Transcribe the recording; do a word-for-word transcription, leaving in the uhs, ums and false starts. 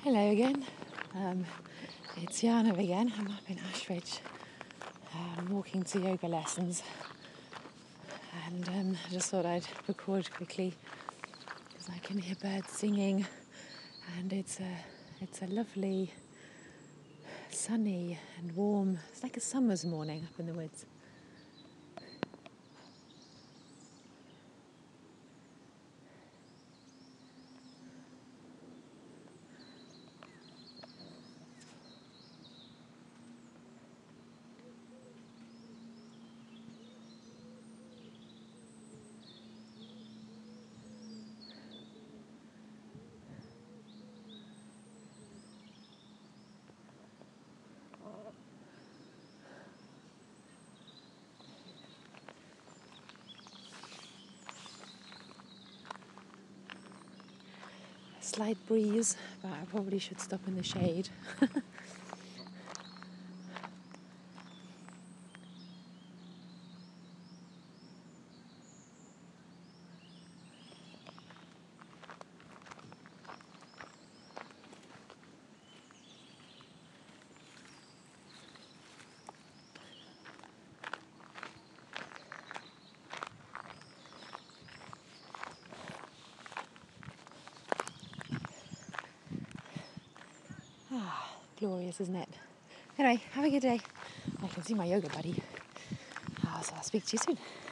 Hello again. Um, it's Jana again. I'm up in Ashridge, um, walking to yoga lessons, and um, I just thought I'd record quickly because I can hear birds singing, and it's a it's a lovely, sunny and warm. It's like a summer's morning up in the woods. Slight breeze, but I probably should stop in the shade. Ah, glorious, isn't it? Anyway, have a good day. I can see my yoga buddy. Ah, so I'll speak to you soon.